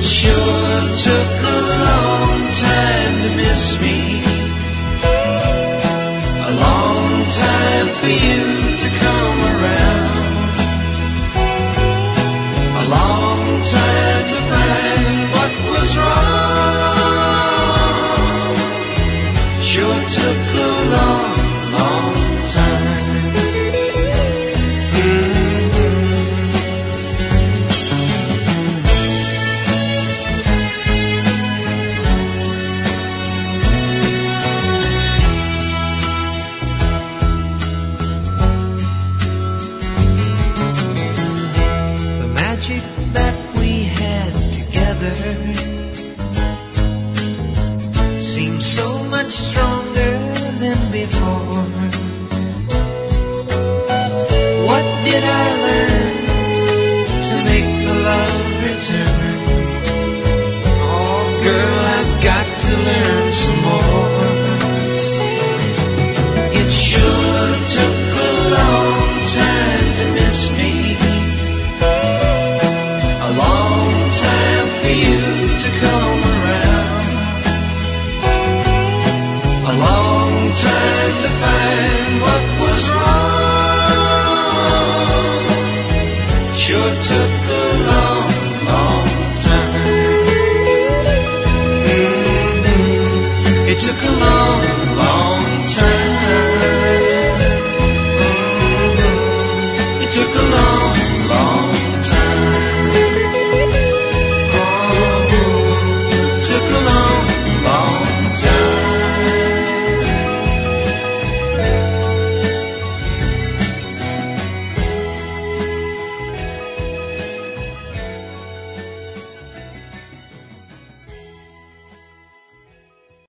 sure took a long time to miss me, a long time for you to come around, a long time to find what was wrong. Sure took a long, long time. That we had together seems so much stronger than before. What did I learn to make the love return? Oh girl, I've got to learn some more. It sure took a long time to miss me, a long time for you to come around, a long time to find what was wrong. Sure took